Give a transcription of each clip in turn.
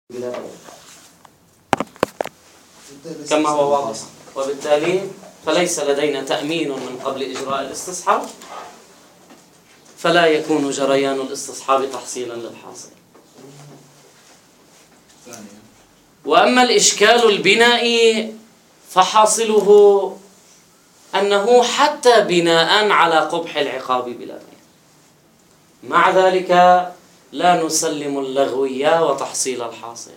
كما هو واضح، وبالتالي فليس لدينا تأمين من قبل إجراء الاستصحاب، فلا يكون جريان الاستصحاب تحصيلا للحاصل. وأما الإشكال البنائي فحاصله أنه حتى بناء على قبح العقاب بلا بيان، مع ذلك لا نسلم اللغوية وتحصيل الحاصل،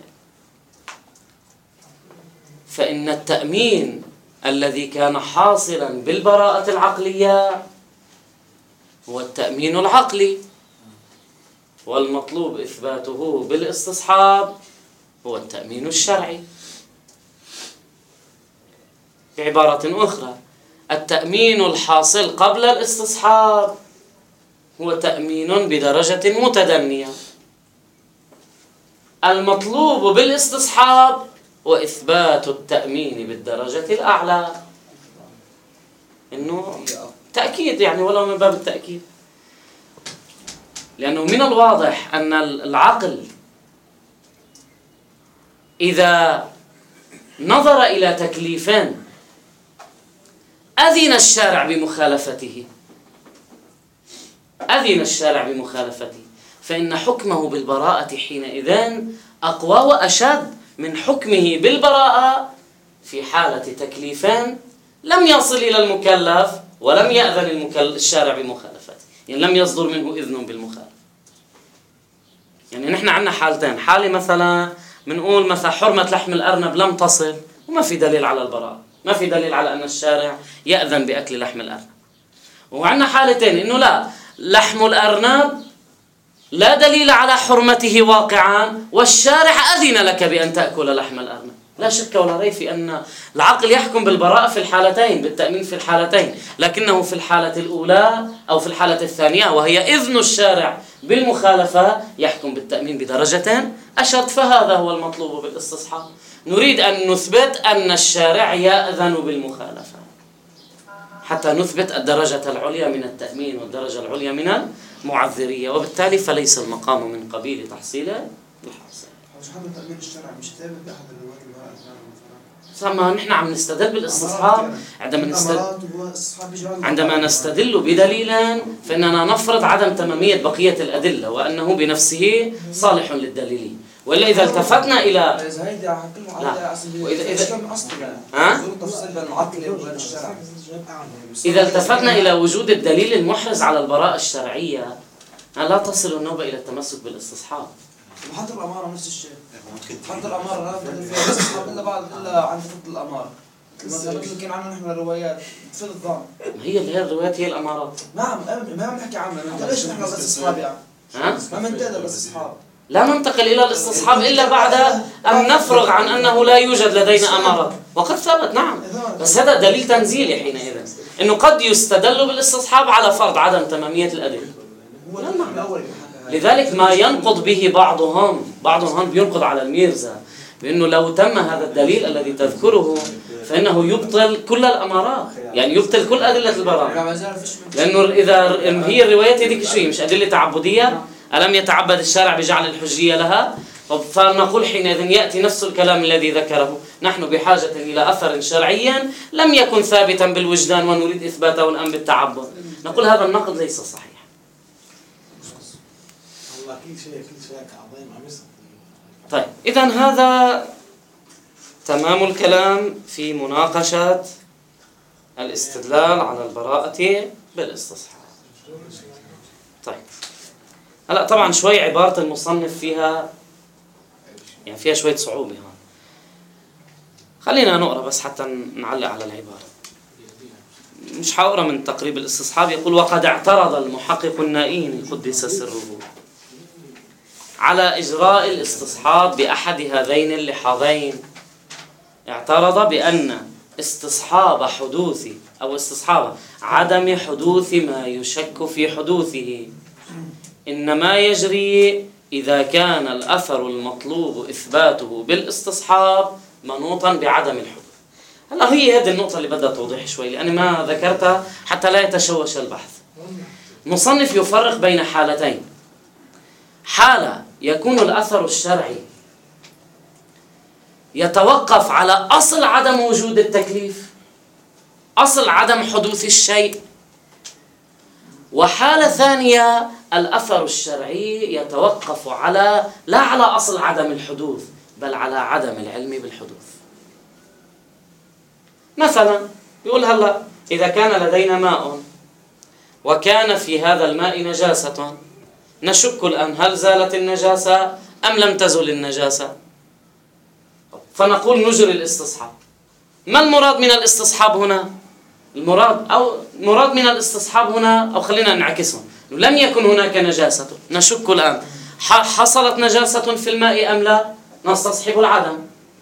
فإن التأمين الذي كان حاصلا بالبراءة العقلية هو التأمين العقلي، والمطلوب إثباته بالاستصحاب هو التأمين الشرعي. بعبارة أخرى، التأمين الحاصل قبل الاستصحاب هو تأمين بدرجة متدنية، المطلوب بالاستصحاب وإثبات التأمين بالدرجة الأعلى، إنه تأكيد يعني ولو من باب التأكيد، لأنه من الواضح أن العقل إذا نظر إلى تكليفين أذن الشارع بمخالفته فإن حكمه بالبراءة حينئذ أقوى وأشد من حكمه بالبراءة في حالة تكليفين لم يصل إلى المكلف ولم يأذن الشارع بمخالفته، يعني لم يصدر منه إذن بالمخالفة. يعني نحن عندنا حالتين، حالة مثلا منقول مثلا حرمة لحم الأرنب لم تصل وما في دليل على البراءة، ما في دليل على أن الشارع يأذن بأكل لحم الأرنب. وعندنا حالتين إنه لا، لحم الأرنب لا دليل على حرمته واقعا والشارع أذن لك بأن تأكل لحم الأرنب. لا شك ولا ريب في أن العقل يحكم بالبراءة في الحالتين، بالتأمين في الحالتين، لكنه في الحالة الأولى أو في الحالة الثانية وهي إذن الشارع بالمخالفة يحكم بالتأمين بدرجة أشد، فهذا هو المطلوب بالاستصحاب. نريد أن نثبت أن الشارع يأذن بالمخالفة حتى نثبت الدرجة العليا من التأمين والدرجة العليا من المعذرية، وبالتالي فليس المقام من قبيل تحصيل الحاصل. تأمين الشرع مش ثابت بأحد الروايات ما نحن عم نستدل بالاستصحاب عندما نستدل بدليل فإننا نفرض عدم تمامية بقية الأدلة وأنه بنفسه صالح للدليل. وإلا إذا التفتنا إلى إذا التفتنا إلى وجود الدليل المحرز على البراءة الشرعية لا تصل النوبة إلى التمسك بالاستصحاب. وحتى الأمارة نفس الشيء، حتى الأمارة لا فيها استصحاب إلا عند فضل الأمارة. مثلا كان عندنا نحن الروايات تفيد الظن. ما هي الروايات هي الأمارات. نعم، ما عم نحكي عنها، أنت ليش نحن الاستصحاب يعني؟ ما منتدى الاستصحاب. لا ننتقل إلى الاستصحاب إلا بعد أن نفرغ عن أنه لا يوجد لدينا أمارات، وقد ثبت نعم، بس هذا دليل تنزيلي حينئذ، إنه قد يستدل بالاستصحاب على فرض عدم تمامية الأدلة. لذلك ما ينقض به بعضهم بينقض على الميرزا بأنه لو تم هذا الدليل الذي تذكره فإنه يبطل كل الأمارات، يعني يبطل كل أدلة البراءة، لأنه إذا هي الروايات هذيك شوي مش أدلة تعبدية، ألم يتعبد الشارع بجعل الحجية لها، فنقول حينئذ يأتي نفس الكلام الذي ذكره، نحن بحاجة إلى أثر شرعي لم يكن ثابتا بالوجدان ونريد إثباته الآن بالتعبد، نقول هذا النقد ليس صحيح. طيب إذن هذا تمام الكلام في مناقشة الاستدلال على البراءة بالاستصحاب. طيب هلا طبعا شوي عبارة المصنف فيها شوية صعوبة هون، خلينا نقرأ بس حتى نعلق على العبارة. مش حقرأ من تقريب الاستصحاب، يقول: وقد اعترض المحقق النائين قدس سره على إجراء الاستصحاب بأحد هذين اللحاظين. اعترض بأن استصحاب حدوث أو استصحاب عدم حدوث ما يشك في حدوثه إنما يجري إذا كان الأثر المطلوب إثباته بالاستصحاب منوطا بعدم الحدوث. هلا هي هذه النقطة اللي بدها توضيح شوي، لأني ما ذكرتها حتى لا يتشوش البحث. مصنف يفرق بين حالتين: حالة يكون الأثر الشرعي يتوقف على أصل عدم وجود التكليف، أصل عدم حدوث الشيء. وحالة ثانية الأثر الشرعي يتوقف لا على أصل عدم الحدوث بل على عدم العلم بالحدوث. مثلا يقول هلا إذا كان لدينا ماء وكان في هذا الماء نجاسة، نشك الآن هل زالت النجاسة أم لم تزل النجاسة؟ فنقول نجري الاستصحاب. ما المراد من الاستصحاب هنا؟ المراد من الاستصحاب هنا، أو خلينا نعكسه، لم يكن هناك نجاسة، نشك الآن حصلت نجاسة في الماء أم لا؟ نستصحب العدم.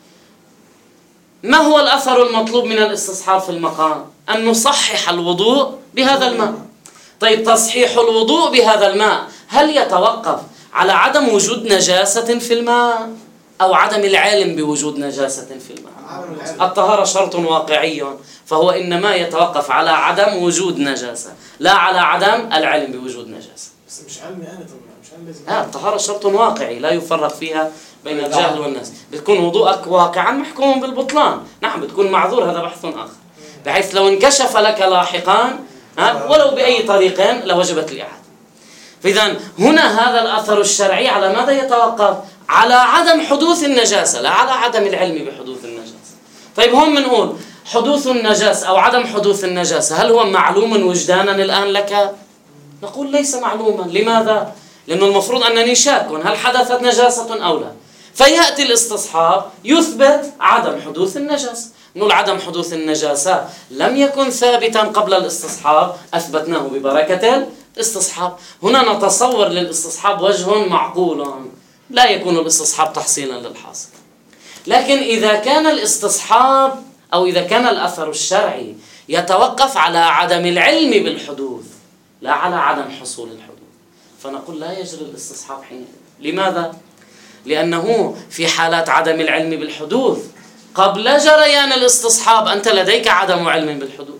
ما هو الأثر المطلوب من الاستصحاب في المقام؟ أن نصحح الوضوء بهذا الماء. طيب تصحيح الوضوء بهذا الماء هل يتوقف على عدم وجود نجاسة في الماء أو عدم العلم بوجود نجاسة في الماء؟ الطهارة شرط واقعي، فهو إنما يتوقف على عدم وجود نجاسة لا على عدم العلم بوجود نجاسة. بس مش علمي أنا طبعا، مش علم لازم. الطهارة شرط واقعي لا يفرق فيها بين الجاهل والناس. بتكون وضوءك واقعا محكوم بالبطلان، نعم بتكون معذور، هذا بحث آخر، بحيث لو انكشف لك لاحقا ولو بأي طريق لوجبت الإعادة. فإذا هنا هذا الأثر الشرعي على ماذا يتوقف؟ على عدم حدوث النجاسة لا على عدم العلم بحدوث النجاسة. طيب هون بنقول حدوث النجاسة أو عدم حدوث النجاسة هل هو معلوم وجدانا الآن لك؟ نقول ليس معلوما. لماذا؟ لأنه المفروض أنني شاك هل حدثت نجاسة أو لا. فيأتي الاستصحاب يثبت عدم حدوث النجاسة. نقول عدم حدوث النجاسة لم يكن ثابتا قبل الاستصحاب، أثبتناه ببركة الاستصحاب. هنا نتصور للاستصحاب وجه معقول، لا يكون الاستصحاب تحصيلا للحاصل. لكن إذا كان الاستصحاب أو إذا كان الأثر الشرعي يتوقف على عدم العلم بالحدوث لا على عدم حصول الحدوث، فنقول لا يجري الاستصحاب حينئذ. لماذا؟ لأنه في حالات عدم العلم بالحدوث قبل جريان الاستصحاب أنت لديك عدم علم بالحدوث،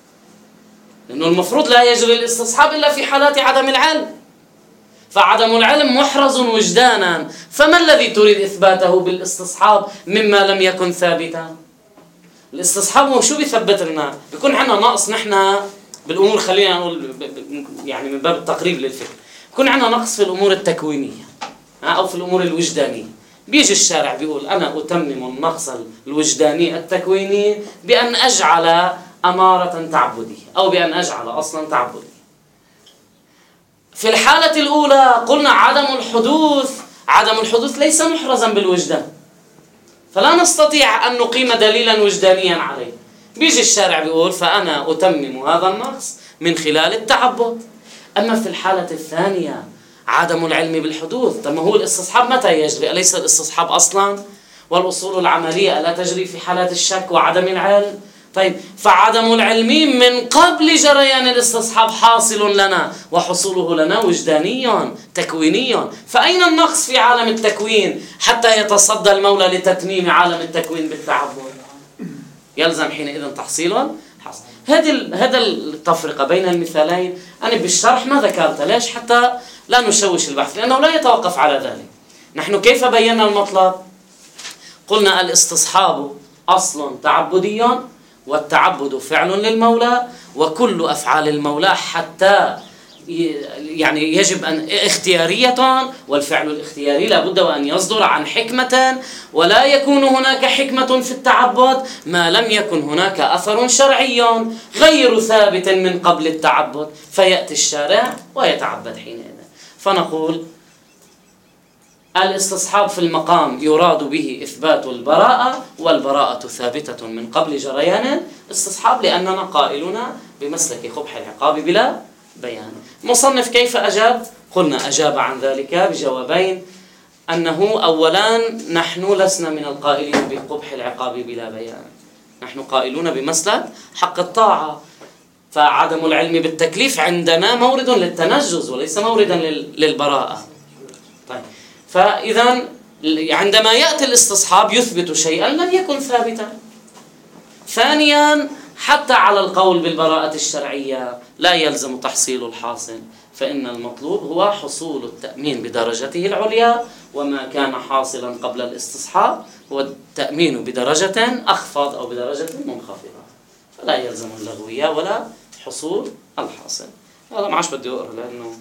لأنه المفروض لا يجري الاستصحاب إلا في حالات عدم العلم، فعدم العلم محرز وجدانا. فما الذي تريد إثباته بالاستصحاب مما لم يكن ثابتا؟ الاستصحاب هو شو بيثبت لنا؟ بيكون عندنا نقص نحن بالأمور، خلينا نقول يعني من باب التقريب للفكر، بيكون عندنا نقص في الأمور التكوينية أو في الأمور الوجدانية. بيجي الشارع بيقول أنا أتمم النقص الوجداني التكويني بأن أجعل أمارة تعبدية أو بأن أجعل أصلا تعبدي. في الحالة الأولى قلنا عدم الحدوث ليس محرزا بالوجدان، فلا نستطيع أن نقيم دليلا وجدانيا عليه. بيجي الشارع بيقول فأنا أتمم هذا النقص من خلال التعبد. أما في الحالة الثانية عدم العلم بالحدوث، طب ما هو الاستصحاب متى يجري؟ أليس الاستصحاب أصلا والأصول العملية لا تجري في حالات الشك وعدم العلم؟ طيب فعدم العلم من قبل جريان الاستصحاب حاصل لنا وحصوله لنا وجداني تكويني. فأين النقص في عالم التكوين حتى يتصدى المولى لتتميم عالم التكوين بالتعبد؟ يلزم حينئذ تحصيل حصل. هذا التفرقة بين المثالين أنا بالشرح ما ذكرت. ليش؟ حتى لا نشوش البحث، لأنه لا يتوقف على ذلك. نحن كيف بينا المطلب؟ قلنا الاستصحاب أصل تعبدي، والتعبد فعل للمولى، وكل أفعال المولى حتى يعني يجب أن اختيارية، والفعل الاختياري لابد وأن يصدر عن حكمة، ولا يكون هناك حكمة في التعبد ما لم يكن هناك أثر شرعي غير ثابت من قبل التعبد، فيأتي الشارع ويتعبد حينئذ. فنقول الاستصحاب في المقام يراد به إثبات البراءة، والبراءة ثابتة من قبل جريان الاستصحاب، لأننا قائلون بمسلك قبح العقاب بلا بيان. مصنف كيف أجاب؟ قلنا أجاب عن ذلك بجوابين: أنه أولا نحن لسنا من القائلين بقبح العقاب بلا بيان، نحن قائلون بمسلك حق الطاعة، فعدم العلم بالتكليف عندنا مورد للتنجز وليس موردا للبراءة. طيب فإذا عندما يأتي الاستصحاب يثبت شيئا لم يكن ثابتا. ثانيا حتى على القول بالبراءة الشرعية لا يلزم تحصيل الحاصل، فإن المطلوب هو حصول التأمين بدرجته العليا وما كان حاصلا قبل الاستصحاب هو التأمين بدرجة أخفض أو بدرجة منخفضة، فلا يلزم اللغوية ولا حصول الحاصل. هذا ما عادش بدي أقرأ لأنه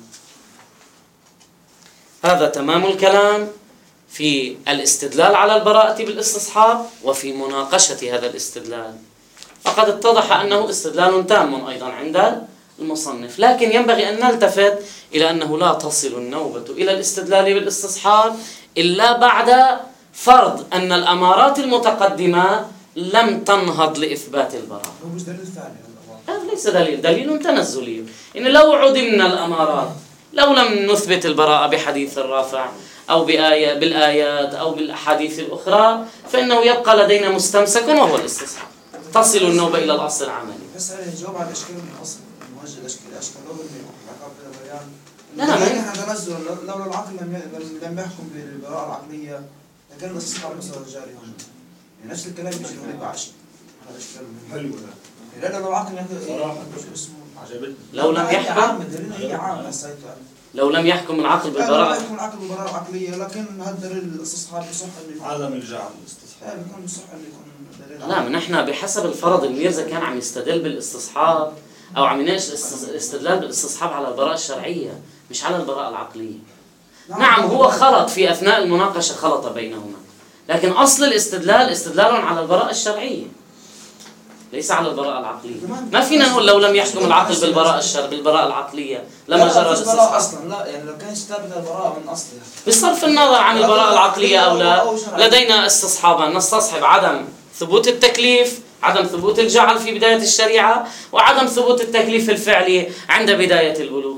هذا تمام الكلام في الاستدلال على البراءة بالاستصحاب وفي مناقشة هذا الاستدلال. فقد اتضح أنه استدلال تام أيضا عند المصنف، لكن ينبغي أن نلتفت إلى أنه لا تصل النوبة إلى الاستدلال بالاستصحاب إلا بعد فرض أن الأمارات المتقدمة لم تنهض لإثبات البراءة. هو مش دليل فعلي. هذا ليس دليل تنزلي. إن لو عدمنا الأمارات، لو لم نثبت البراءة بحديث الرافع أو بالآيات أو بالأحاديث الأخرى، فإنه يبقى لدينا مستمسك وهو الاستصحاب. تصل النوبة إلى الأصل العملي. بس أنا جواب على الإشكال من الأصل، موجه الأشكال لو العقاب بلا بيان. لا نحن تنزل لولا العقل لم يحكم بالبراءة العقلية لكان الاستصحاب مثلا جاري هون. يعني نفس الكلام يجي هون بعش. هذا إشكال حلو لا لو العقل صراحة اسمه عجبتني. لو لم يحكم هي عام لو لم يحكم العقل بالبراءة، يحكم العقل بالبراءة العقلية، لكن هذا دليل الاستصحاب بصح انه عدم الجعل الاستصحاب. بيكون بصح انه يكون دليل. لا من احنا بحسب الفرض الميرزا كان عم يستدل بالاستصحاب او عم يناقش الاستدلال بالاستصحاب على البراءة الشرعية مش على البراءة العقلية. نعم هو خلط في اثناء المناقشة، خلط بينهما، لكن اصل الاستدلال استدلال على البراءة الشرعية ليس على البراءة العقلية. ما فينا نقول لو لم يحكم العقل بالبراءة العقلية لما جرى الاستصحاب اصلا. لا يعني لو كانت ثابته البراءة من اصلها بصرف النظر عن البراءة العقلية او لا، لدينا استصحابا نستصحب عدم ثبوت التكليف، عدم ثبوت الجعل في بداية الشريعة، وعدم ثبوت التكليف الفعلي عند بداية البلوغ.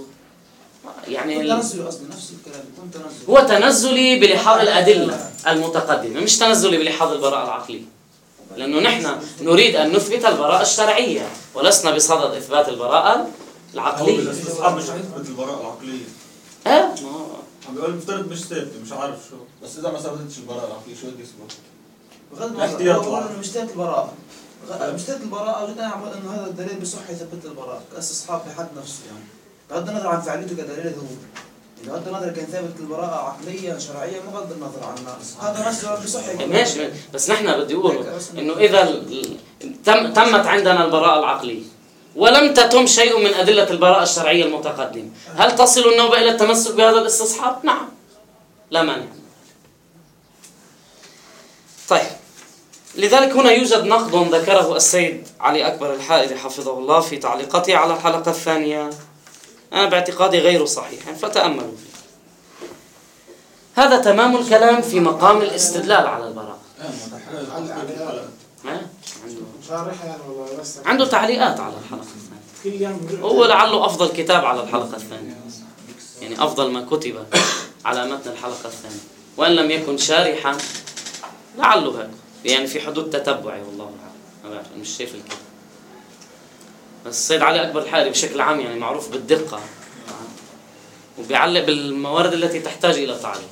يعني تنزلي اصلا نفس الكلام يكون تنزلي، هو تنزلي بلحاظ الأدلة المتقدمة، مش تنزلي بلحاظ البراءة العقلية، لأنه نحن نريد أن نثبت البراءة الشرعية ولسنا بصدد إثبات البراءة العقلية. الاستصحاب مش هيثبت البراءة العقلية. عم بيقول مفترض مش ثابتة، مش عارف شو. بس إذا ما ثبتتش البراءة العقلية شو بدي يثبت؟ بغض النظر هو مش ثابت البراءة، مش ثابت البراءة، وجدنا انه هذا الدليل بصح يثبت البراءة كاستصحاب بحد نفسه. يعني بغض النظر عن فعليته كدليل ذهول، بغض النظر كان ثابت البراءة عقليا شرعيا بغض النظر عنها، هذا نفسه بصح. ماشي، بس نحن بدي أقول إنه إذا تمت عندنا البراءة العقلية ولم تتم شيء من أدلة البراءة الشرعية المتقدمة، هل تصل النوبة إلى التمسك بهذا الاستصحاب؟ نعم، لا مانع. طيب، لذلك هنا يوجد نقد ذكره السيد علي أكبر الحائري حفظه الله في تعليقاته على الحلقة الثانية، أنا باعتقادي غير صحيح، فتأملوا فيه. هذا تمام الكلام في مقام الاستدلال على البراءة. عنده تعليقات على الحلقة الثانية، هو لعله أفضل كتاب على الحلقة الثانية، يعني أفضل ما كتب على متن الحلقة الثانية، وإن لم يكن شارحا لعله هيك، يعني في حدود تتبعي والله أعلم، ما بعرف مش شايف الكتاب. بس السيد علي أكبر الحائري بشكل عام يعني معروف بالدقة، وبيعلق بالموارد التي تحتاج إلى تعليق.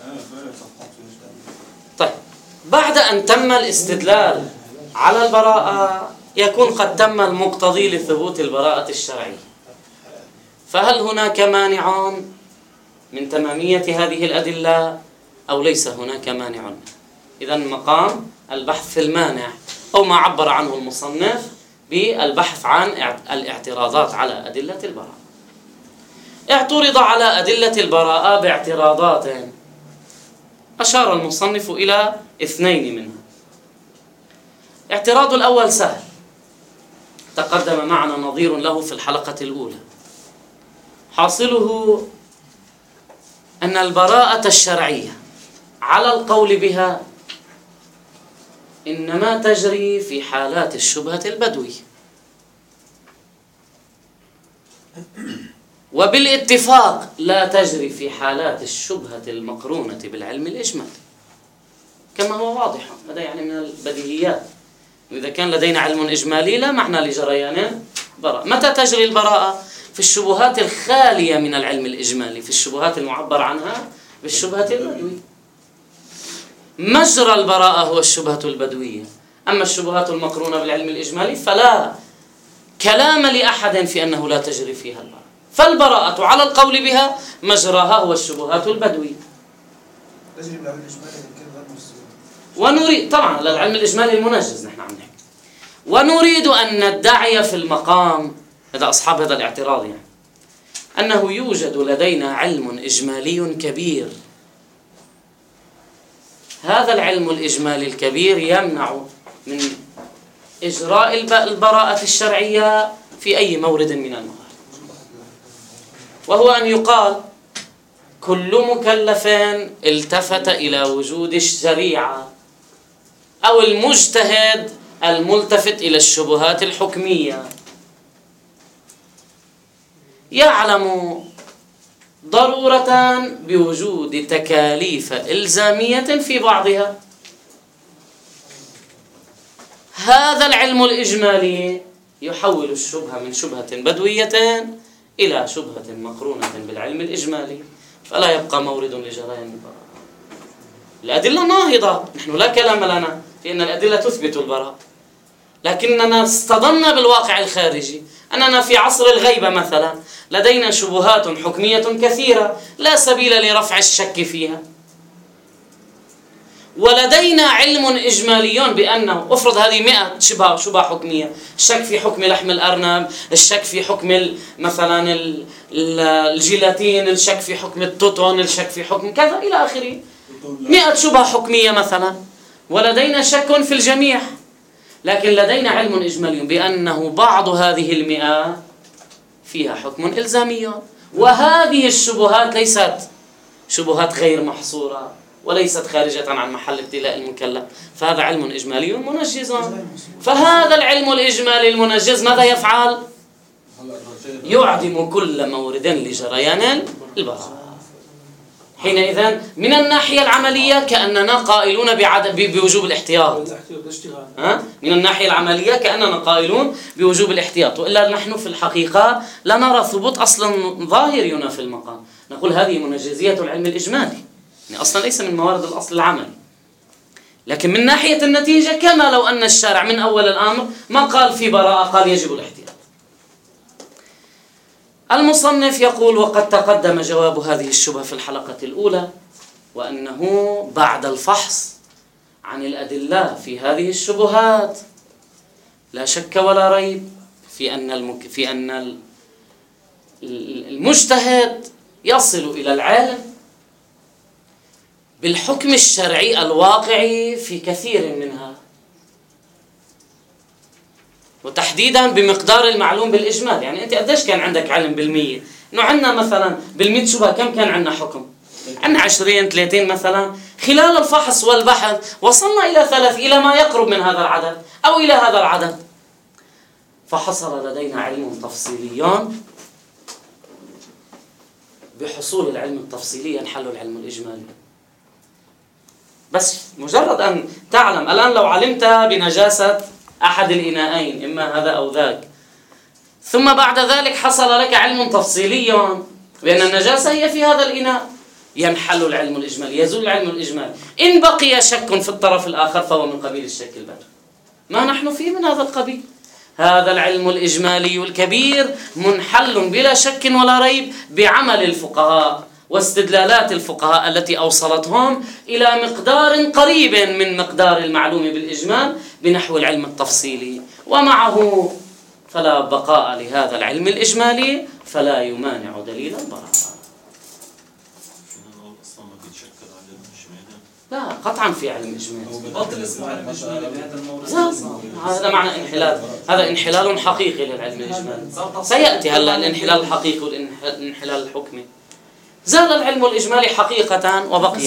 طيب، بعد أن تم الاستدلال على البراءة يكون قد تم المقتضي لثبوت البراءة الشرعية، فهل هناك مانع من تمامية هذه الأدلة أو ليس هناك مانع؟ إذن مقام البحث في المانع، أو ما عبر عنه المصنف بالبحث عن الاعتراضات على أدلة البراءة. اعترض على أدلة البراءة باعتراضات أشار المصنف إلى 2 منها. الاعتراض الأول سهل، تقدم معنا نظير له في الحلقة الأولى، حاصله أن البراءة الشرعية على القول بها إنما تجري في حالات الشبهة البدوي، وبالاتفاق لا تجري في حالات الشبهة المقرونة بالعلم الإجمالي، كما هو واضح. هذا يعني من البديهيات، وإذا كان لدينا علم إجمالي لا معنى لجريان براءة. متى تجري البراءة؟ في الشبهات الخالية من العلم الإجمالي، في الشبهات المعبر عنها بالشبهة البدوية. مجرى البراءة هو الشبهة البدوية، أما الشبهات المقرونة بالعلم الإجمالي فلا كلام لأحد في أنه لا تجري فيها البراءة، فالبراءة على القول بها مجراها هو الشبهات البدوية. تجري بالعلم الإجمالي كيف غير مفسر. ونريد طبعا للعلم الإجمالي المنجز نحن عم نحكي. ونريد أن ندعي في المقام، هذا أصحاب هذا الاعتراض يعني، أنه يوجد لدينا علم إجمالي كبير. هذا العلم الإجمالي الكبير يمنع من إجراء البراءة الشرعية في أي مورد من الموارد، وهو أن يقال كل مكلف التفت إلى وجود الشريعة أو المجتهد الملتفت إلى الشبهات الحكمية يعلم ضرورة بوجود تكاليف إلزامية في بعضها. هذا العلم الإجمالي يحول الشبهة من شبهة بدوية إلى شبهة مقرونة بالعلم الإجمالي، فلا يبقى مورد لجريان البراءة. الأدلة ناهضة، نحن لا كلام لنا في أن الأدلة تثبت البراءة، لكننا اصطدمنا بالواقع الخارجي، أننا في عصر الغيبة مثلا لدينا شبهات حكمية كثيرة لا سبيل لرفع الشك فيها، ولدينا علم إجمالي بأنه أفرض هذه 100 شبهة حكمية، الشك في حكم لحم الأرنب، الشك في حكم مثلا الجيلاتين، الشك في حكم التوتون، الشك في حكم كذا إلى آخره، 100 شبهة حكمية مثلا، ولدينا شك في الجميع. لكن لدينا علم إجمالي بأنه بعض هذه 100 فيها حكم إلزامي، وهذه الشبهات ليست شبهات غير محصورة وليست خارجة عن محل ابتلاء المكلف، فهذا علم إجمالي منجز. فهذا العلم الإجمالي المنجز ماذا يفعل؟ يعدم كل مورد لجريان البراءة. حينئذ من الناحية العملية كأننا قائلون بوجوب الاحتياط، من الناحية العملية كأننا قائلون بوجوب الاحتياط، وإلا نحن في الحقيقة لا نرى ثبوت أصلا ظاهر هنا في المقام، نقول هذه منجزية العلم الإجمالي، يعني أصلا ليس من موارد الأصل العملي. لكن من ناحية النتيجة كما لو أن الشارع من أول الأمر ما قال في براءة، قال يجب الاحتياط. المصنف يقول: وقد تقدم جواب هذه الشبهة في الحلقة الأولى، وأنه بعد الفحص عن الأدلة في هذه الشبهات لا شك ولا ريب في أن المجتهد يصل إلى العالم بالحكم الشرعي الواقعي في كثير منها، وتحديدا بمقدار المعلوم بالإجمال. يعني أنت قديش كان عندك علم بالمية؟ إنه عندنا مثلا بالمئة شبهة كم كان عندنا حكم؟ عندنا 20 30 مثلا. خلال الفحص والبحث وصلنا إلى 3، إلى ما يقرب من هذا العدد أو إلى هذا العدد، فحصل لدينا علم تفصيلي. بحصول العلم التفصيلي ينحل العلم الإجمالي. بس مجرد أن تعلم الآن، لو علمت بنجاسة أحد الإناءين إما هذا أو ذاك، ثم بعد ذلك حصل لك علم تفصيلي بأن النجاسة هي في هذا الإناء، ينحل العلم الإجمالي، يزول العلم الإجمالي. إن بقي شك في الطرف الآخر فهو من قبيل الشك البدري، ما نحن فيه من هذا القبيل. هذا العلم الإجمالي الكبير منحل بلا شك ولا ريب بعمل الفقهاء واستدلالات الفقهاء التي أوصلتهم إلى مقدار قريب من مقدار المعلوم بالإجمال بنحو العلم التفصيلي، ومعه فلا بقاء لهذا العلم الإجمالي فلا يمانع دليل البراءة. لا قطعا في علم إجمالي. بطل اسمه علم إجمالي بهذا المورد. هذا معنى انحلال، هذا انحلال حقيقي للعلم الإجمالي. سيأتي هلا الانحلال الحقيقي والانحلال الحكمي. زال العلم الإجمالي حقيقة وبقي.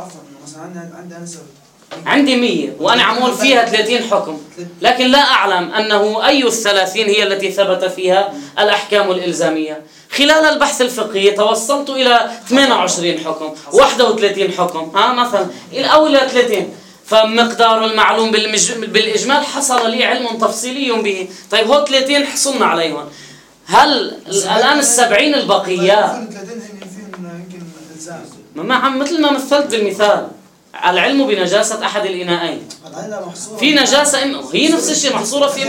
عندي 100 وأنا عمول فيها 30 حكم، لكن لا أعلم أنه أي 30 هي التي ثبت فيها الأحكام الإلزامية. خلال البحث الفقهي توصلت إلى 28 حكم، 31 حكم مثلا أو إلى 30، فمقدار المعلوم بالإجمال حصل لي علم تفصيلي به. طيب هو 30 حصلنا عليهم، هل الآن 70 البقية مثل ما مثلت بالمثال العلم بنجاسة أحد الإناءين، في نجاسة هي نفس الشيء محصورة في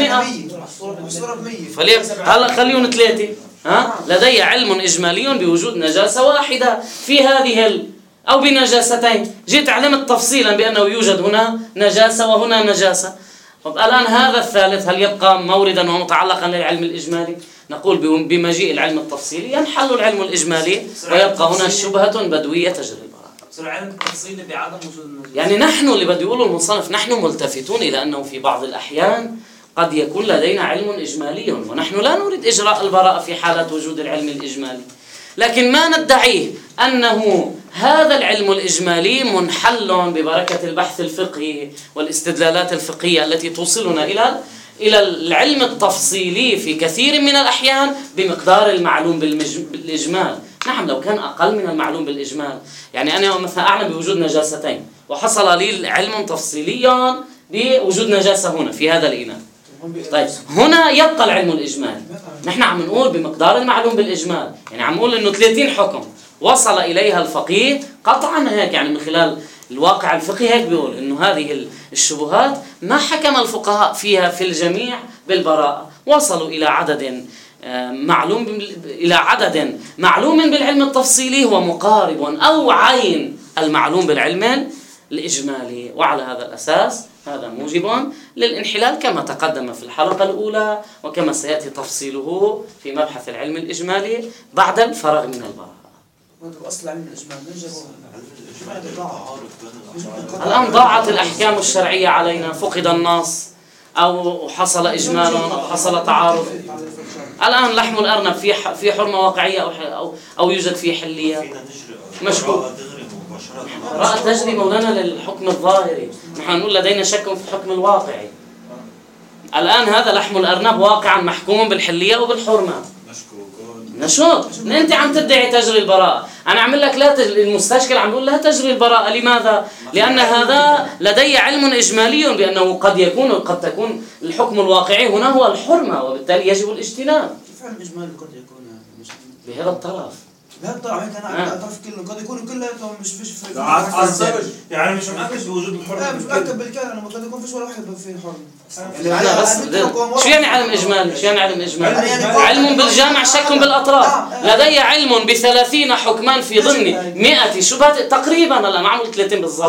100، هلا خليهم 3. لدي علم إجمالي بوجود نجاسة واحدة في هذه أو بنجاستين، جيت علمت تفصيلا بأنه يوجد هنا نجاسة وهنا نجاسة. طب الآن هذا الثالث هل يبقى موردا ومتعلقا للعلم الإجمالي؟ نقول بمجيء العلم التفصيلي ينحل العلم الإجمالي ويبقى هنا شبهة بدوية تجري البراءة. العلم التفصيلي بعدم وجود النجاسة. يعني نحن اللي بده يقوله المصنف، نحن ملتفتون إلى أنه في بعض الأحيان قد يكون لدينا علم إجمالي ونحن لا نريد إجراء البراءة في حالة وجود العلم الإجمالي، لكن ما ندعيه أنه هذا العلم الإجمالي منحل ببركة البحث الفقهي والاستدلالات الفقهية التي توصلنا إلى العلم التفصيلي في كثير من الأحيان بمقدار المعلوم بالإجمال. نعم، لو كان أقل من المعلوم بالإجمال، يعني أنا مثلا أعلم بوجود نجاستين وحصل لي علم تفصيلي بوجود نجاسة هنا في هذا الإناء، طيب هنا يبقى العلم الإجمالي. نحن عم نقول بمقدار المعلوم بالإجمال، يعني عم نقول إنه 30 حكم وصل إليها الفقيه قطعا هيك، يعني من خلال الواقع الفقهي هيك بيقول إنه هذه الشبهات ما حكم الفقهاء فيها في الجميع بالبراءة، وصلوا إلى عدد معلوم بالعلم التفصيلي هو مقارب أو عين المعلوم بالعلم الإجمالي، وعلى هذا الأساس هذا موجب للانحلال كما تقدم في الحلقة الأولى وكما سيأتي تفصيله في مبحث العلم الإجمالي بعد الفراغ من البراءة. أصل علم الإجمال الآن ضاعت الأحكام الشرعية علينا، فقد النص أو حصل إجمال أو حصل تعارض. الآن لحم الأرنب في حرمة واقعية أو يوجد فيه حلية مشكوك. براءة تجري مولانا للحكم الظاهري، نحن نقول لدينا شك في الحكم الواقعي. الآن هذا لحم الأرنب واقعا محكوم بالحلية وبالحرمة. نشوط. أنت عم تدعي تجري البراءة، أنا أعمل لك لا المستشكل عم بقول لا تجري البراءة. لماذا؟ لأن هذا لدي علم إجمالي بأنه قد تكون الحكم الواقعي هنا هو الحرمة، وبالتالي يجب الاجتناب. كيف علم إجمالي قد يكون بهذا الطرف؟ بهذا الطرف أنا أعرف كله قد يكون كلياتهم مش فرق. يعني مش مؤكد بوجود الحرمة. مش مؤكد بالكامل، قد يكون فيش ولا واحد فيه حرمة. أنا بس شو يعني علم إجمالي؟ شو يعني علم إجمالي؟ علم بالجامع شك بالأطراف. لدي علم ب30 حكمان في ضمن 100 شبهات تقريبا. لا ما عملت 30 بالضبط.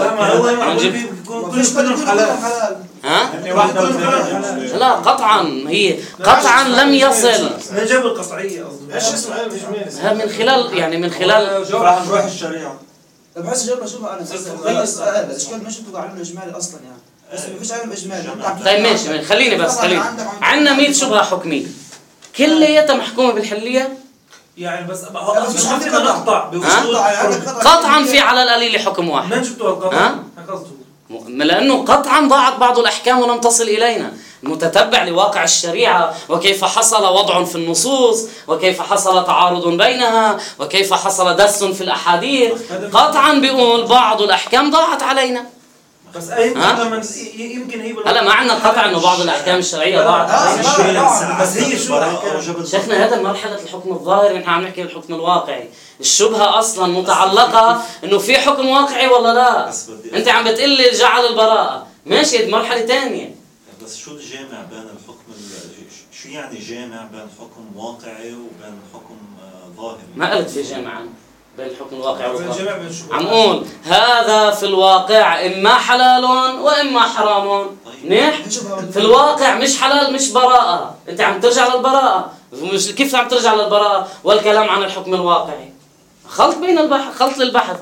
لا قطعا هي قطعا لم يصل. نجيب القطعية هذا من خلال روح الشريعة. بحس جاب شوف أنا الإشكال مش تبقى علم إجمالي أصلا يعني، بس ما فيش علم إجمالي. طيب ماشي، خليني عندنا 100 شبهة حكمية كلياتها محكومة بالحلية، يعني بس مش عندنا نقطع قطعا في على القليل حكم واحد. من جبتوا القطع؟ لأنه قطعا ضاعت بعض الأحكام ولم تصل إلينا. المتتبع لواقع الشريعة وكيف حصل وضع في النصوص وكيف حصل تعارض بينها وكيف حصل دس في الأحاديث قطعا بيقول بعض الأحكام ضاعت علينا. بس يمكن هي هلا ما عندنا قطع انه بعض الاحكام الشرعيه ضاعت علينا. بس هي شو شيخنا هذا مرحله الحكم الظاهري، نحن عم نحكي الحكم الواقعي. الشبهه اصلا متعلقه انه في حكم واقعي ولا لا. انت عم بتقلي جعل البراءه، ماشي مرحله ثانيه. بس شو الجامع بين الحكم شو يعني جامع بين حكم واقعي وبين حكم ظاهري؟ ما قلت في جامع بين الحكم الواقعي والظاهري، عم قول هذا في الواقع إما حلال وإما حرام. منيح؟ في الواقع مش حلال مش براءة، أنت عم ترجع للبراءة، مش كيف عم ترجع للبراءة والكلام عن الحكم الواقعي؟ خلط بين خلط للبحث.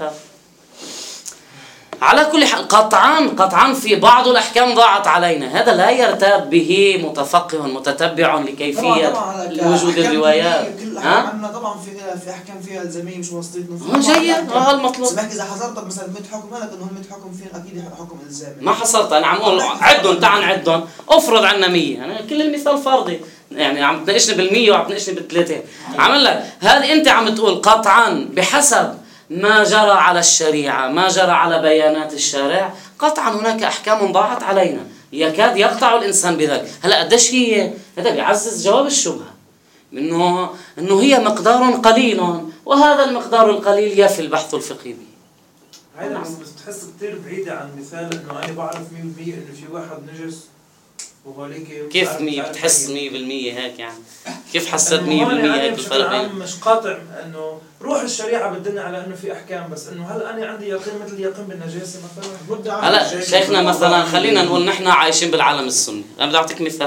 على كل حال قطعا في بعض الأحكام ضاعت علينا، هذا لا يرتاب به متفقه متتبع لكيفية وجود الروايات. عندنا طبعا في أحكام فيها الزامية مش وسطية نصوص. جيد، هذا المطلوب. بس إذا حصرت مثلا 100 حكم لك إنهم 100 حكم فين أكيد حكم إلزامي. ما حصرت، أنا عم أقول عدهم تعال عدهم، أفرض عنا 100، أنا كل المثال فرضي، يعني عم تناقشني بال100 وعم تناقشني بال30. عمل لك هذه أنت عم تقول قطعا بحسب ما جرى على الشريعة، ما جرى على بيانات الشارع، قطعا هناك أحكام ضاعت علينا يكاد يقطع الإنسان بذلك. هلا قديش هي؟ هذا بيعزز جواب الشبهة إنه هي مقدار قليل، وهذا المقدار القليل يفي البحث الفقهي به. هذا بس بتحس كتير بعيدة عن مثال إنه أنا بعرف 100% إنه في واحد نجس كيف بتحس 100% هيك يعني؟ كيف حسيت 100% هيك الفرق؟ مش قاطع انه روح الشريعه بتدلنا على انه في احكام، بس انه هل انا عندي يقين مثل يقين بالنجاسه مثلا؟ هلا شيخنا مثلا خلينا نقول نحن عايشين بالعالم السني، انا بدي اعطيك مثال.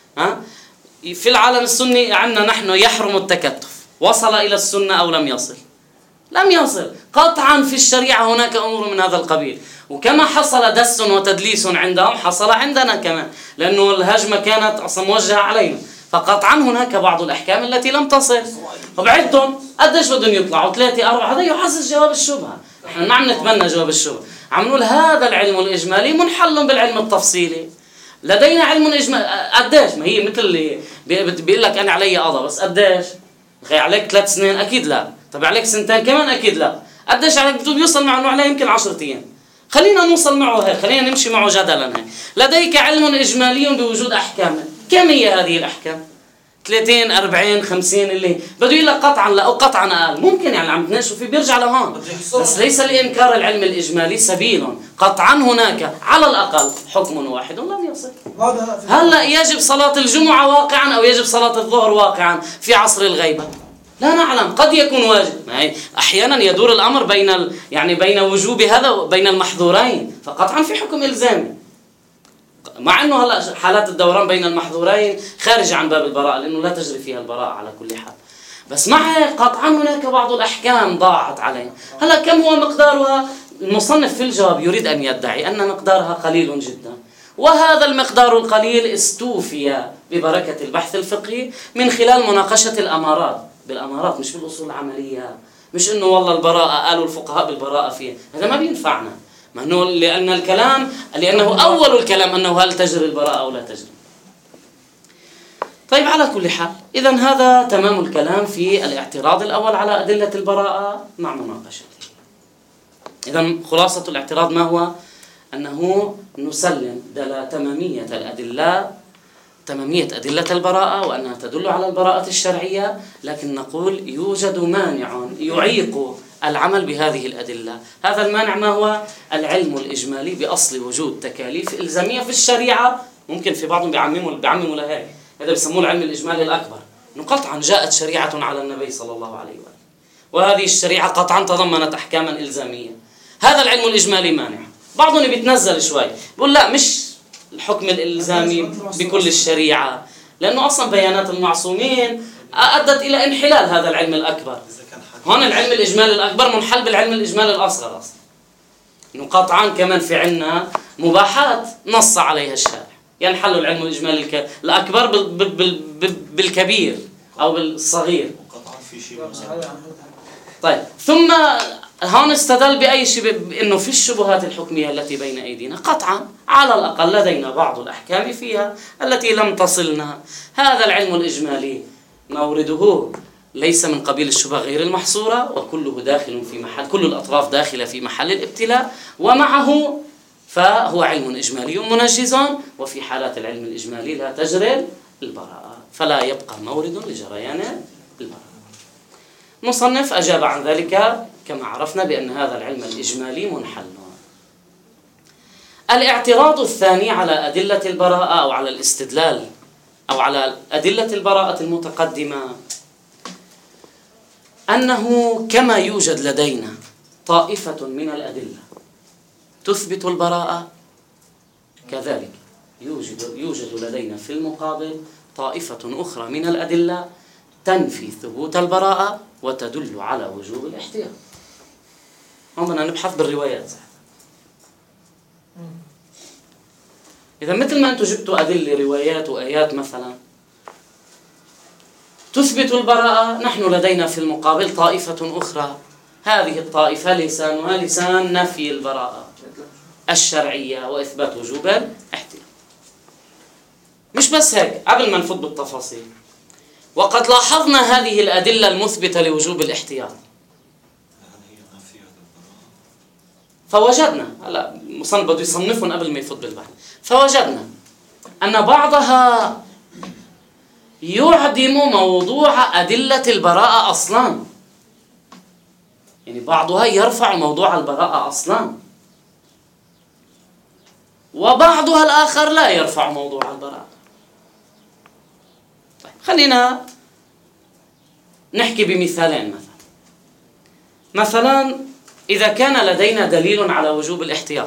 في العالم السني عندنا نحن يحرم التكتف، وصل الى السنه او لم يصل؟ لم يصل قطعا. في الشريعه هناك امور من هذا القبيل، وكما حصل دس وتدليس عندهم حصل عندنا كمان، لانه الهجمه كانت اصلا موجهه علينا، فقطعا هناك بعض الاحكام التي لم تصل. وبعدهم قديش بدهم يطلعوا 3 4؟ هذا يعزز جواب الشبهه. نحن ما عم نتمنى جواب الشبهه، عم نقول هذا العلم الاجمالي منحل بالعلم التفصيلي. لدينا علم اجمالي قديش؟ ما هي مثل اللي بيقول لك انا علي قضاء، بس قديش؟ اخي عليك 3 سنين؟ اكيد لا. طب عليك 2 سنين كمان؟ اكيد لا. قديش عليك؟ بده يوصل معه انه عليه يمكن 10 ايام. خلينا نوصل معه هيك، خلينا نمشي معه جدلا هيك. لديك علم اجمالي بوجود احكام، كم هي هذه الاحكام؟ 30 40 50 اللي بده يقول لك قطعا لا او قطعا اقل، ممكن يعني عم تناقشوا فيه بيرجع لهون. بس ليس لانكار العلم الاجمالي سبيل، قطعا هناك على الاقل حكم واحد لم يصل. هلا يجب صلاه الجمعه واقعا او يجب صلاه الظهر واقعا في عصر الغيبه؟ لا نعلم، قد يكون واجب. احيانا يدور الامر بين وجوب هذا وبين المحظورين، فقطعا في حكم الزامي. مع انه هلا حالات الدوران بين المحظورين خارج عن باب البراءه، لانه لا تجري فيها البراءه على كل حال. بس مع هيك قطعا هناك بعض الاحكام ضاعت علينا. هلا كم هو مقدارها؟ المصنف في الجواب يريد ان يدعي ان مقدارها قليل جدا، وهذا المقدار القليل استوفي ببركه البحث الفقهي من خلال مناقشه الامارات. بالامارات مش بالاصول العمليه، مش انه والله البراءه قالوا الفقهاء بالبراءه فيها، هذا ما بينفعنا. ما انه لانه اول الكلام انه هل تجري البراءه او لا تجري. طيب على كل حال، اذا هذا تمام الكلام في الاعتراض الاول على ادله البراءه مع مناقشته. اذا خلاصه الاعتراض ما هو؟ انه نسلم تمامية أدلة البراءة وأنها تدل على البراءة الشرعية، لكن نقول يوجد مانع يعيق العمل بهذه الأدلة. هذا المانع ما هو؟ العلم الإجمالي بأصل وجود تكاليف إلزامية في الشريعة. ممكن في بعضهم بيعمموا لهيك، هذا بيسموه العلم الإجمالي الأكبر، إنه قطعا جاءت شريعة على النبي صلى الله عليه وآله، وهذه الشريعة قطعا تضمنت أحكاما إلزامية. هذا العلم الإجمالي مانع. بعضهم بيتنزل شوي بيقول لا، مش الحكم الإلزامي بكل الشريعة، لأنه أصلا بيانات المعصومين أدت إلى انحلال هذا العلم الأكبر. هون العلم الإجمالي الأكبر منحل بالعلم الإجمالي الأصغر أصلا. إنه قطعا كمان في عنا مباحات نص عليها الشارع، ينحل العلم الإجمالي الأكبر بالكبير أو بالصغير. طيب ثم هون استدل بأي شيء؟ إنه في الشبهات الحكمية التي بين أيدينا قطعا على الأقل لدينا بعض الأحكام فيها التي لم تصلنا. هذا العلم الإجمالي مورده ليس من قبيل الشبهة غير المحصورة، وكله داخل في محل، كل الأطراف داخلة في محل الابتلاء، ومعه فهو علم إجمالي منجز، وفي حالات العلم الإجمالي لا تجري البراءة، فلا يبقى مورد لجريان البراءة. مصنف أجاب عن ذلك كما عرفنا بأن هذا العلم الإجمالي منحل. الاعتراض الثاني على أدلة البراءة أو على الاستدلال أو على أدلة البراءة المتقدمة أنه كما يوجد لدينا طائفة من الأدلة تثبت البراءة، كذلك يوجد لدينا في المقابل طائفة أخرى من الأدلة تنفي ثبوت البراءة وتدل على وجوب الاحتياط. هم بدنا نبحث بالروايات. إذا مثل ما أنتم جبتوا أدلة روايات وآيات مثلا تثبت البراءة، نحن لدينا في المقابل طائفة أخرى، هذه الطائفة لسانها لسان نفي البراءة الشرعية وإثبات وجوب الاحتياط. مش بس هيك، قبل ما نفوت بالتفاصيل، وقد لاحظنا هذه الأدلة المثبتة لوجوب الاحتياط، فوجدنا، هلا مصنف بده يصنفهم قبل ما يفوت بالبحث، فوجدنا أن بعضها يعدم موضوع أدلة البراءة أصلا، يعني بعضها يرفع موضوع البراءة أصلا. وبعضها الآخر لا يرفع موضوع البراءة. طيب خلينا نحكي بمثالين. مثلا إذا كان لدينا دليل على وجوب الاحتياط،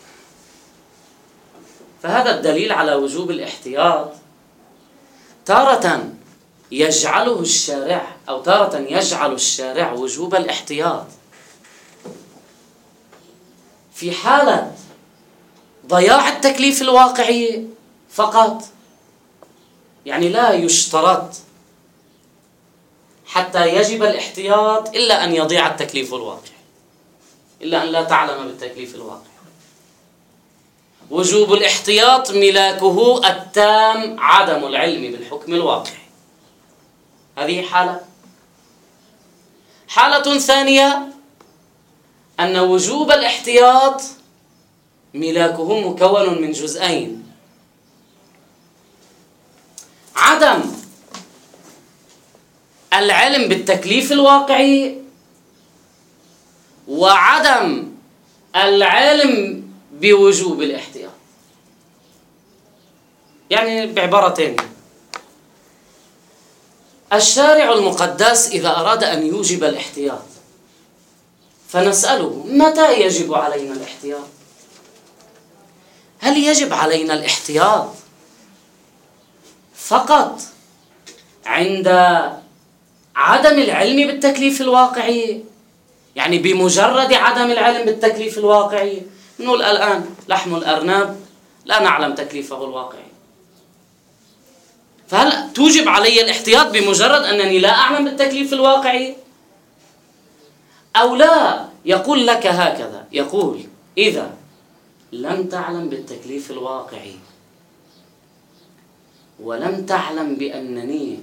فهذا الدليل على وجوب الاحتياط تارة يجعله الشارع أو تارة يجعل الشارع وجوب الاحتياط في حالة ضياع التكليف الواقعي فقط، يعني لا يشترط حتى يجب الاحتياط إلا أن يضيع التكليف الواقعي، إلا أن لا تعلم بالتكليف الواقعي. وجوب الاحتياط ملاكه التام عدم العلم بالحكم الواقعي. هذه حالة. حالة ثانية أن وجوب الاحتياط ملاكه مكون من جزئين: عدم العلم بالتكليف الواقعي وعدم العلم بوجوب الاحتياط. يعني بعبارتين، الشارع المقدس إذا أراد أن يوجب الاحتياط فنسأله متى يجب علينا الاحتياط؟ هل يجب علينا الاحتياط فقط عند عدم العلم بالتكليف الواقعي؟ يعني بمجرد عدم العلم بالتكليف الواقعي نقول الآن لحم الأرنب لا نعلم تكليفه الواقعي، فهل توجب علي الاحتياط بمجرد أنني لا أعلم بالتكليف الواقعي؟ أو لا، يقول لك هكذا، يقول إذا لم تعلم بالتكليف الواقعي ولم تعلم بأنني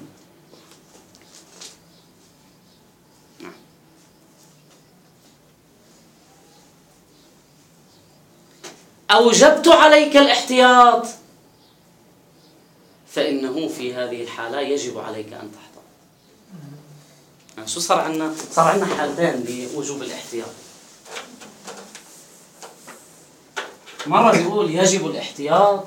أوجبت عليك الاحتياط، فإنه في هذه الحالة يجب عليك أن تحتاط. شو صار عنا؟ صار عنا حالتين لوجوب الاحتياط. مرة بيقول يجب الاحتياط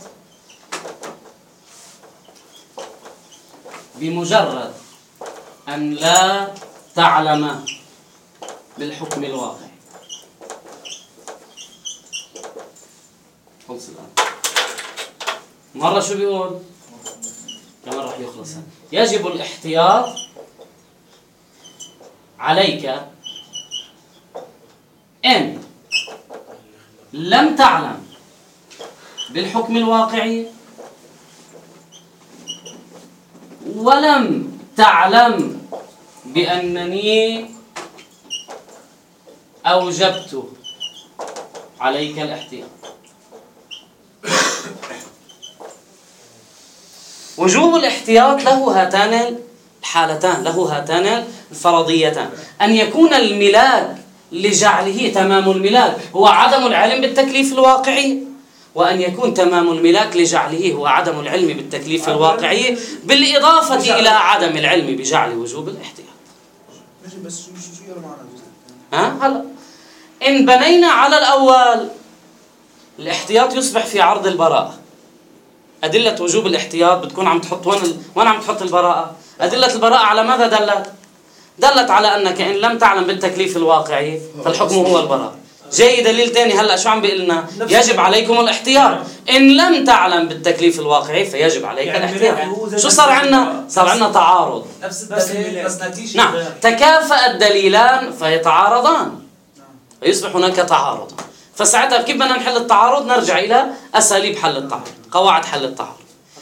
بمجرد أن لا تعلم بالحكم الواقعي. خلص الآن. مرة شو بيقول؟ كمان راح يخلص. يجب الاحتياط عليك إن لم تعلم بالحكم الواقعي ولم تعلم بأنني أوجبت عليك الاحتياط. وجوب الاحتياط له هاتان الحالتان، له هاتان الفرضيتان: أن يكون الملاك لجعله تمام الملاك هو عدم العلم بالتكليف الواقعي، وأن يكون تمام الملاك لجعله هو عدم العلم بالتكليف الواقعي بالإضافة إلى عدم العلم بجعل وجوب الاحتياط. بس شو يرى معنا هلا إن بنينا على الأول الاحتياط يصبح في عرض البراءة. أدلة وجوب الاحتياط بتكون عم تحط وين عم تحط البراءة؟ أدلة البراءة على ماذا دلت؟ دلت على أنك إن لم تعلم بالتكليف الواقعي فالحكم هو البراءة. جاي دليل تاني هلأ شو عم بيقلنا؟ يجب عليكم الاحتياط. إن لم تعلم بالتكليف الواقعي فيجب عليك الاحتياط. شو صار عنا؟ صار عنا تعارض. نفس الدليل بس نتيجة. نعم، تكافأ الدليلان فيتعارضان، فيصبح هناك تعارض. فساعتها كيف بدنا نحل التعارض؟ نرجع إلى أساليب حل التعارض، قواعد حل التعارض.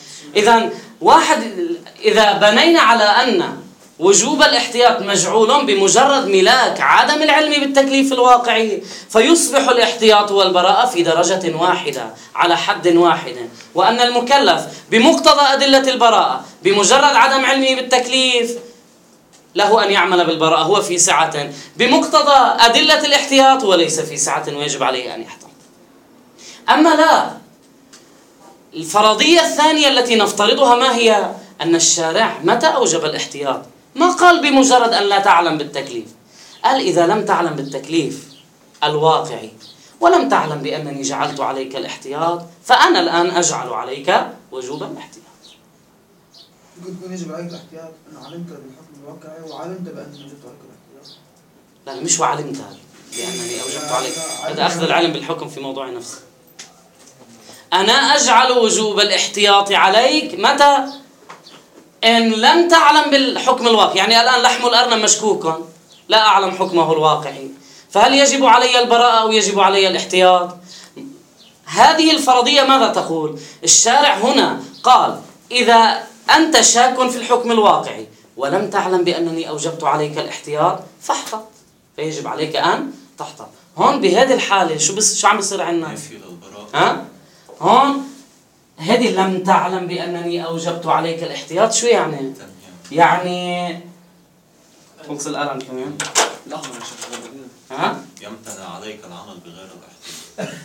إذا بنينا على أن وجوب الاحتياط مجعول بمجرد ملاك عدم العلم بالتكليف الواقعي، فيصبح الاحتياط والبراءة في درجة واحدة على حد واحد، وأن المكلف بمقتضى أدلة البراءة بمجرد عدم علمه بالتكليف له أن يعمل بالبراءة، هو في سعة، بمقتضى أدلة الاحتياط وليس في سعة ويجب عليه أن يحتاط. أما لا، الفرضية الثانية التي نفترضها ما هي؟ أن الشارع متى أوجب الاحتياط؟ ما قال بمجرد أن لا تعلم بالتكليف، قال إذا لم تعلم بالتكليف الواقعي ولم تعلم بأنني جعلت عليك الاحتياط فأنا الآن أجعل عليك وجوب الاحتياط. يقول يجب عليك الاحتياط أن علمت بالحكم الواقعي وعلمت بأنني وجبت عليك الاحتياط. لا مش وعلمت بأنني أوجبت عليك، هذا أخذ العلم بالحكم في موضوع نفسه. أنا أجعل وجوب الاحتياط عليك متى؟ إن لم تعلم بالحكم الواقعي. يعني الآن لحم الأرنب مشكوكا، لا أعلم حكمه الواقعي، فهل يجب علي البراءة أو يجب علي الاحتياط؟ هذه الفرضية ماذا تقول؟ الشارع هنا قال إذا أنت شاك في الحكم الواقعي ولم تعلم بأنني أوجبت عليك الاحتياط فاحتط، فيجب عليك أن تحتط. هون بهذه الحالة شو عم بيصير عندنا؟ ها؟ هون هذه لم تعلم بأنني أوجبت عليك الاحتياط شو يعني؟ يعني فوكس القلم كمان. لحظة يا شيخ. ها؟ يمتنع عليك العمل بغير الاحتياط.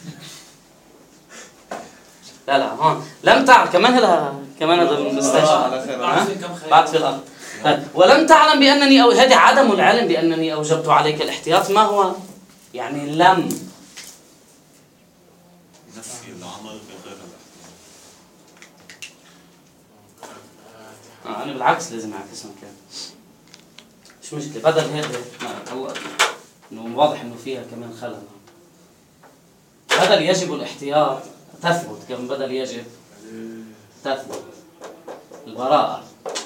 لا هون لم تعلم كمان هذا المستشفى بعد في الأرض. طيب ولم تعلم بأنني هذه عدم العلم بأنني أوجبت عليك الاحتياط ما هو؟ يعني لم نفي العمل بغير الاحتياط. أنا بالعكس لازم أعكسهم كده. مش مشكلة بدل هيك الله إنه واضح إنه فيها كمان خلل. بدل يجب الاحتياط تثبت كم بدل يجب تثبت البراءة.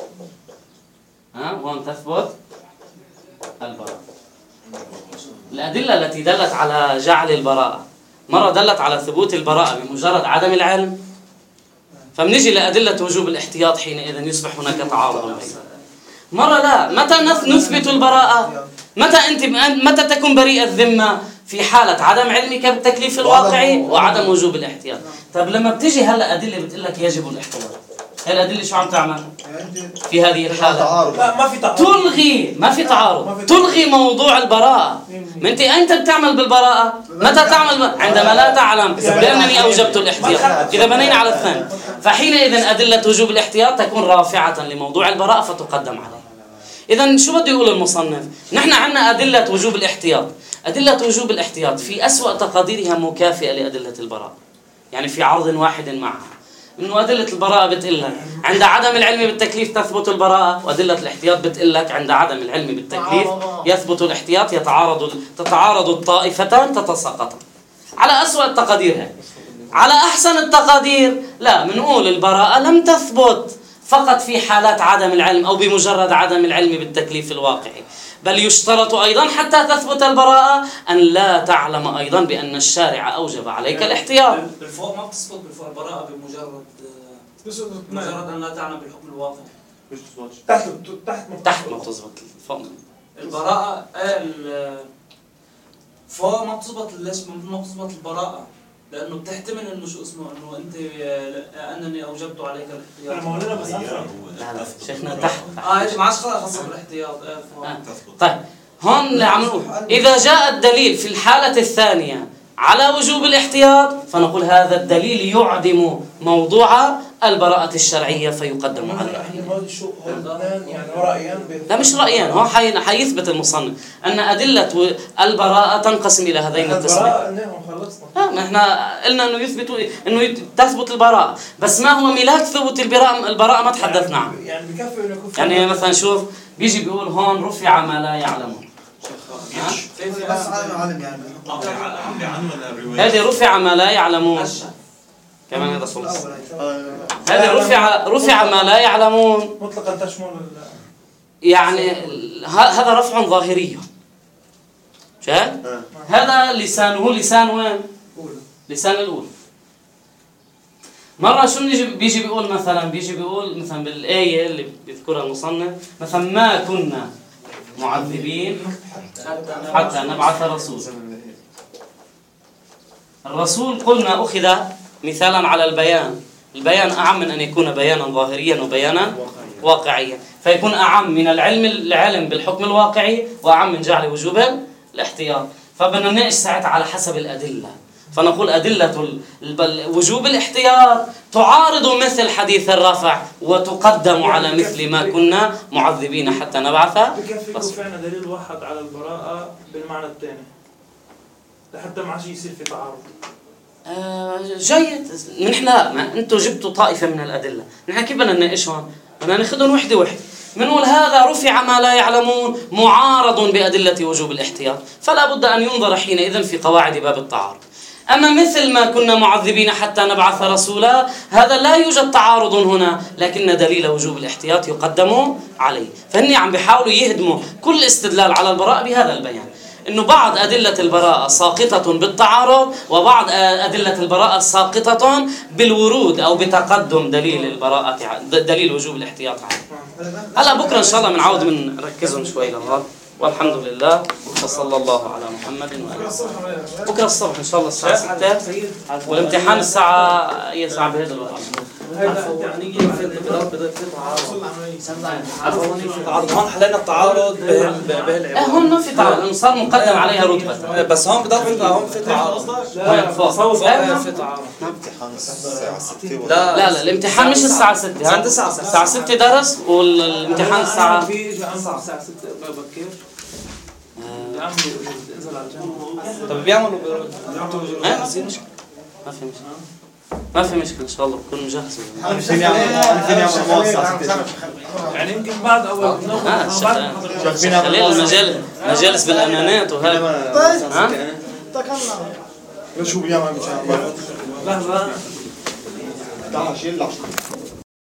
هون تثبت البراءة. الأدلة التي دلت على جعل البراءة مرة دلت على ثبوت البراءة بمجرد عدم العلم، فمنجي لأدلة وجوب الاحتياط حينئذ يصبح هناك تعارض بينهم. مرة لا، متى نثبت البراءة؟ متى تكون بريء الذمة؟ في حالة عدم علمك بالتكليف الواقعي وعدم وجوب الاحتياط. طب لما بتجي هلا أدلة بتقول لك يجب الاحتياط، هي الأدلة شو عم تعمل؟ في هذه الحالة لا ما في تعارض. تلغي، ما في تعارض، تلغي موضوع البراءة. ما أنت أنت بتعمل بالبراءة؟ متى تعمل عندما لا تعلم بأنني أوجبت الاحتياط. إذا بنينا على الثاني فحينئذ أدلة وجوب الاحتياط تكون رافعة لموضوع البراءة فتقدم عليه. إذا شو بده يقول المصنف؟ نحن عندنا أدلة وجوب الاحتياط. أدلة وجوب الاحتياط في أسوأ تقاديرها مكافئة لأدلة البراءة، يعني في عرض واحد معها. إنه أدلة البراءة بتقلك عند عدم العلم بالتكليف تثبت البراءة، وأدلة الاحتياط بتقلك عند عدم العلم بالتكليف يثبت الاحتياط. تتعارض الطائفتان تتساقطان. على أسوأ التقادير هاي. على أحسن التقادير لا، منقول البراءة لم تثبت فقط في حالات عدم العلم أو بمجرد عدم العلم بالتكليف الواقعي، بل يشترط أيضا حتى تثبت البراءة أن لا تعلم أيضا بأن الشارع أوجب عليك الاحتياط. بالفوق ما بتثبت بالفوق البراءة بمجرد أن لا تعلم بالحكم الواقعي. تحت ما بتزبط فوق. البراءة فوق ما بتزبط. ليش ما بتزبط البراءة؟ لأنه بتحتمل إنه شو اسمه إنه أنت أنني أوجبت عليك الاحتياط. مولانا بس لا شيخنا تحت. ما عادش خاصة بالاحتياط. طيب هون اللي عم نقول إذا جاء الدليل في الحالة الثانية على وجوب الاحتياط فنقول هذا الدليل يعدم موضوع البراءة الشرعية فيقدم عليه. يعني رأيان. لا مش رأيان، هو حيثبت المصنف أن أدلة البراءة تنقسم إلى هذين القسمين. احنا قلنا انه يثبتوا انه تثبت البراءة، بس ما هو ملاك ثبوت البراءة ما تحدثنا عنه. يعني بكفي انه يكون يعني مثلا شوف بيجي بيقول هون رفع ما لا يعلمون. بس عالم يعني هذه رفع ما لا يعلمون. كمان هذا صلص. هذه رفع ما لا يعلمون مطلقا تشمل يعني هذا رفع ظاهري. شايف؟ هذا لسانه لسان وين؟ لسان الأول. مرة شو بيجي بيقول مثلا بالآية اللي بيذكرها المصنف مثلا ما كنا معذبين حتى نبعث رسول. الرسول قلنا أخذ مثالا على البيان أعم من أن يكون بيانا ظاهريا وبيانا واقعيا، فيكون أعم من العلم بالحكم الواقعي وأعم من جعل وجوب الاحتياط. فبدنا نناقش ساعتها على حسب الأدلة، فنقول أدلة وجوب الاحتياط تعارض مثل حديث الرفع وتقدم على مثل ما كنا معذبين حتى نبعث. بكفي فعلا دليل واحد على البراءة بالمعنى الثاني. لحتى ما عادش يصير في تعارض. جيد. نحن ما انتم جبتوا طائفه من الادله، نحن كيف بدنا نناقشهم؟ بدنا ناخذهم وحده وحده. بنقول هذا رفع ما لا يعلمون معارض بأدلة وجوب الاحتياط، فلا بد أن ينظر حينئذ في قواعد باب التعارض. أما مثل ما كنا معذبين حتى نبعث رسولا، هذا لا يوجد تعارض هنا، لكن دليل وجوب الاحتياط يقدم عليه. فهني عم بيحاولوا يهدموا كل استدلال على البراءة بهذا البيان، إنه بعض أدلة البراءة ساقطة بالتعارض، وبعض أدلة البراءة ساقطة بالورود أو بتقدم دليل البراءة، دليل وجوب الاحتياط عليه. هلا بكرة إن شاء الله بنعود بنركزهم شوي لهذا، والحمد لله وصلى الله على محمد وآله. بكرة الصبح إن شاء الله الساعة 6، والامتحان الساعة أي ساعة بهذا الوقت؟ هون حلينا التعارض بهالعبارة. هون ما في تعارض، لأنه صار مقدم عليها رتبة. بس هون بضل هون في تعارض. في تعارض. امتحان الساعة 6 لا الامتحان مش الساعة 6، الساعة 6 درس، والامتحان الساعة في اجى الساعة 6 بكير. بيعملوا انزل على الجامعة. طب بيعملوا ما في مشكلة إن شاء الله بكون مجهز. يعني يمكن بعد أول خليل المجالس بالأمانات وهذا. شو بيعمل مشان لحظة. تعال شيل